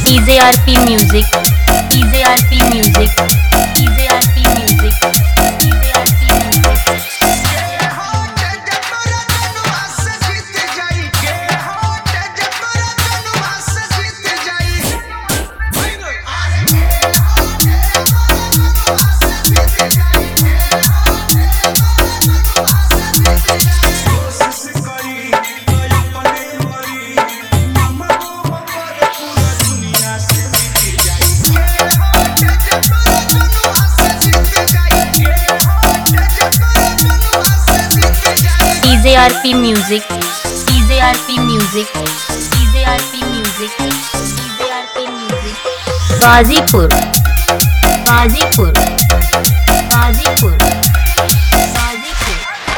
EJRP Music, EJRP Music, EJRP Music, EJRP EJRP Music, EJRP Music, EJRP Music, EJRP Music, Ghazipur, Ghazipur, Ghazipur, Ghazipur.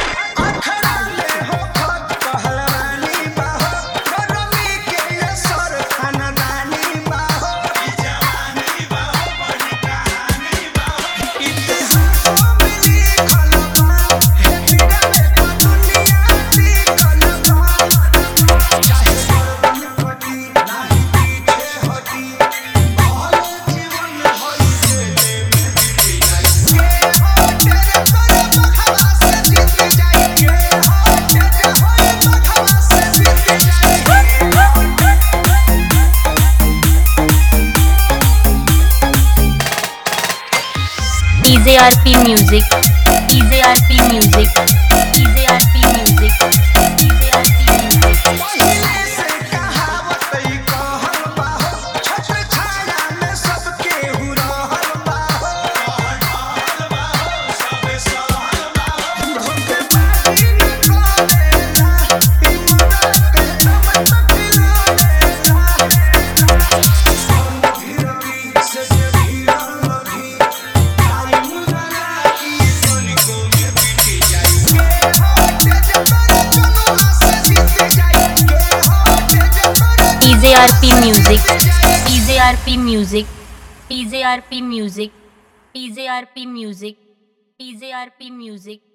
EJRP Music, EJRP Music, EJRP Music, EJRP Music। EJRP Music, EJRP Music, EJRP Music, EJRP Music, EJRP Music।